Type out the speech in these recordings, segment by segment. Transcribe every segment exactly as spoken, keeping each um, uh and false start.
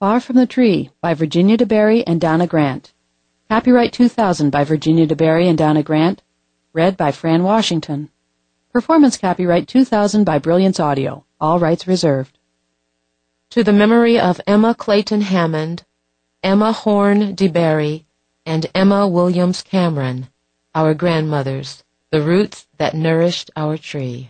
Far from the Tree by Virginia DeBerry and Donna Grant. Copyright two thousand by Virginia DeBerry and Donna Grant. Read by Fran Washington. Performance copyright two thousand by Brilliance Audio. All rights reserved. To the memory of Emma Clayton Hammond, Emma Horn DeBerry, and Emma Williams Cameron, our grandmothers, the roots that nourished our tree.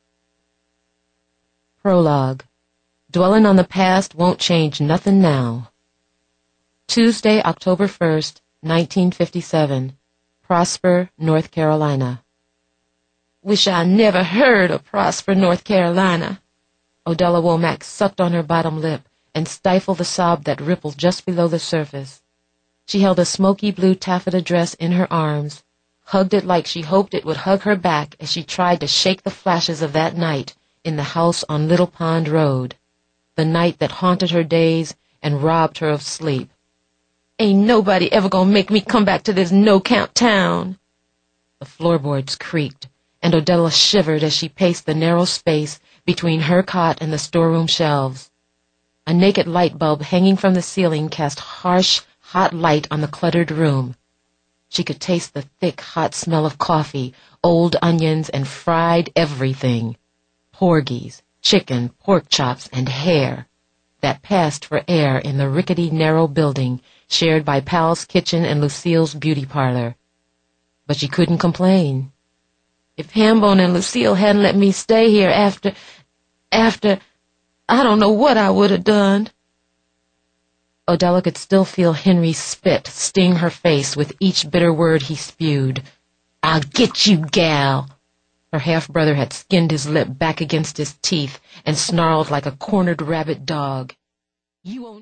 Prologue. Dwellin' on the past won't change nothin' now. Tuesday, October first, nineteen fifty-seven. Prosper, North Carolina. Wish I never heard of Prosper, North Carolina. Odella Womack sucked on her bottom lip and stifled the sob that rippled just below the surface. She held a smoky blue taffeta dress in her arms, hugged it like she hoped it would hug her back as she tried to shake the flashes of that night in the house on Little Pond Road, the night that haunted her days and robbed her of sleep. Ain't nobody ever gonna make me come back to this no-count town. The floorboards creaked, and Odella shivered as she paced the narrow space between her cot and the storeroom shelves. A naked light bulb hanging from the ceiling cast harsh, hot light on the cluttered room. She could taste the thick, hot smell of coffee, old onions, and fried everything. Porgies, chicken, pork chops, and hair that passed for air in the rickety, narrow building shared by Pal's kitchen and Lucille's beauty parlor. But she couldn't complain. If Hambone and Lucille hadn't let me stay here after, after, I don't know what I would have done. Odella could still feel Henry's spit sting her face with each bitter word he spewed. I'll get you, gal. Her half-brother had skinned his lip back against his teeth and snarled like a cornered rabbit dog. You won't